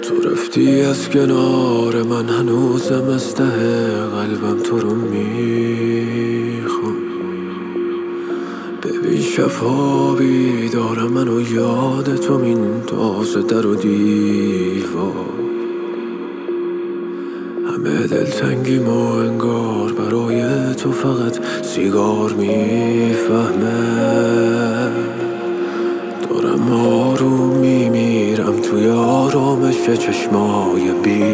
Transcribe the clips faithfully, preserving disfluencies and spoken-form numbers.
تو رفتی از کنار من، هنوزم از ته قلبم تو رو میخوام. ببین شبها بیدارم منو یاد تو میندازه در و دیوار. همه دلتنگیم و انگار برای تو فقط سیگار میفهمه. دارم آروم میمیرم توی آرامش چشمای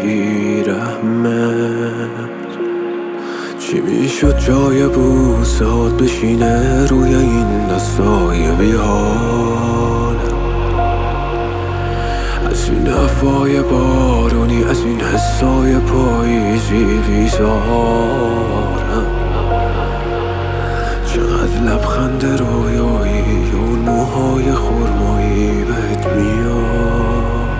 بیرحمت. چی میشد جای بوسات بشینه روی این دستای بیحالم؟ از این هوای بارونی، از این حسای پاییزی بیزارم. چقدر لبخند رویایی، اون موهای خرمایی بهت میاد.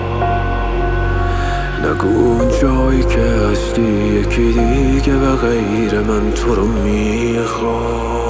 نگو اون جایی که هستی یکی دیگه به غیر من تو رو میخواد.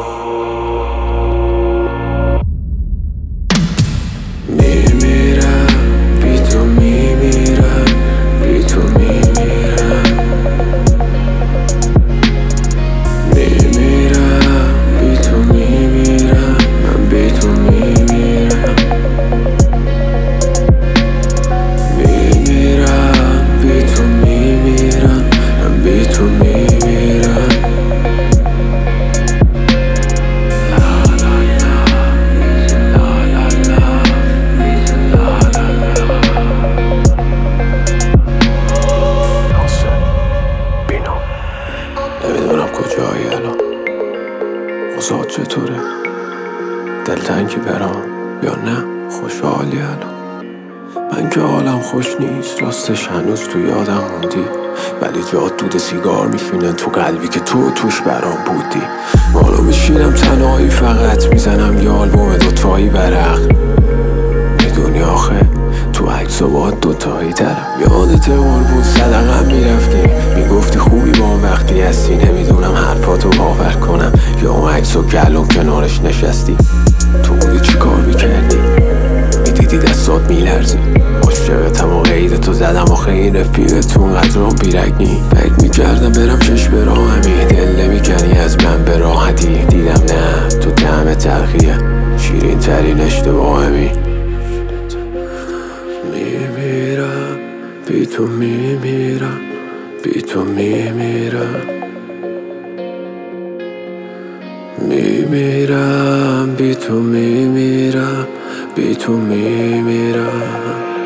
نمیدونم کجایی الان، اوضاع چطوره؟ دلتنگی برام یا نه خوشحالی الان؟ من که حالم خوش نیست، راستش هنوز تو یادم موندی، ولی جات دود سیگار میشینه تو قلبی که تو توش برام بودی. مالو میشینم تنهایی فقط میزنم یه آلبوم دوتایی برق. میدونی آخه تو عکس و با دوتایی ترم. یادت قربون صدقم میرفتی، میگفتی خوبی با هم وقتی هستی. نمیدونم حرفاتو باور کنم یا اون عکس و گلوم کنارش نشستی. تو بودی چی کار میکردی؟ میدیدی دستات میلرزی. عاشقتم و قیدتو زدم آخه این رفیقتون قدرام بیرگنی. فکر میکردم برم چشم براهمی، دل نمیکنی از من به راحتی. دیدم نه تو طعم تلخیه، شیرین ترین اشتباهمی. میمیرم بی تو، میمیرم بی تو، میمیرم میمیرم بی تو، میمیرم بی تو، میمیرم.